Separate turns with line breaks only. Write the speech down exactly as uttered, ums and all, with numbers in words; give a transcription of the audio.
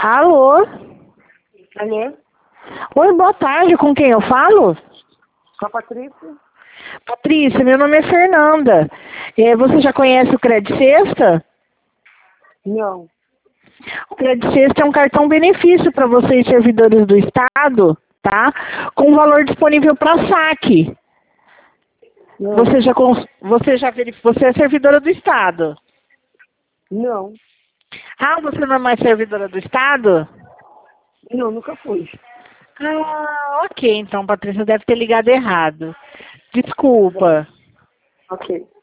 Alô?
Alô?
Oi, boa tarde. Com quem eu falo?
Com a Patrícia?
Patrícia, meu nome é Fernanda. É, você já conhece o Credit Sexta?
Não.
O Credit Sexta é um cartão benefício para vocês, servidores do Estado, tá? Com valor disponível para saque.
Não.
Você já, cons- você já verificou? Você é servidora do Estado?
Não.
Ah, você não é mais servidora do Estado?
Não, nunca fui.
Ah, ok. Então, Patrícia deve ter ligado errado. Desculpa.
Ok.